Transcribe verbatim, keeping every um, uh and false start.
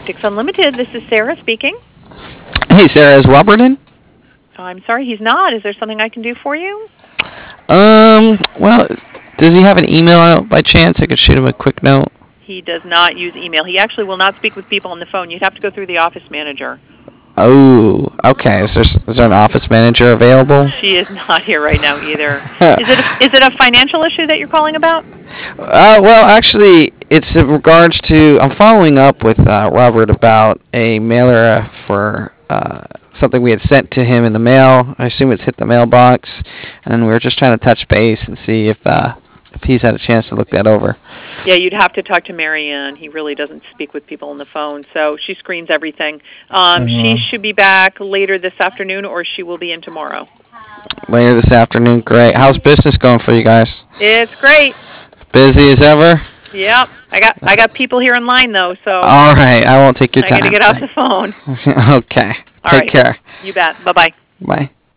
Tactics Unlimited. This is Sarah speaking. Hey, Sarah, is Robert in? Oh, I'm sorry, he's not. Is there something I can do for you? Um, well, does he have an email out by chance? I could shoot him a quick note. He does not use email. He actually will not speak with people on the phone. You'd have to go through the office manager. Oh, okay. Is there, is there an office manager available? She is not here right now either. Is it a, is it a financial issue that you're calling about? Uh, well, actually, it's in regards to, I'm following up with uh, Robert about a mailer for uh, something we had sent to him in the mail. I assume it's hit the mailbox, and we were just trying to touch base and see if uh, if he's had a chance to look that over. Yeah, you'd have to talk to Marianne. He really doesn't speak with people on the phone, so she screens everything. Um, mm-hmm. She should be back later this afternoon, or she will be in tomorrow. Later this afternoon, great. How's business going for you guys? It's great. Busy as ever? Yep. I got I got people here in line, though, so... All right, I won't take your time. I got to get off the phone. Okay. All Take right. care. You bet. Bye-bye. Bye.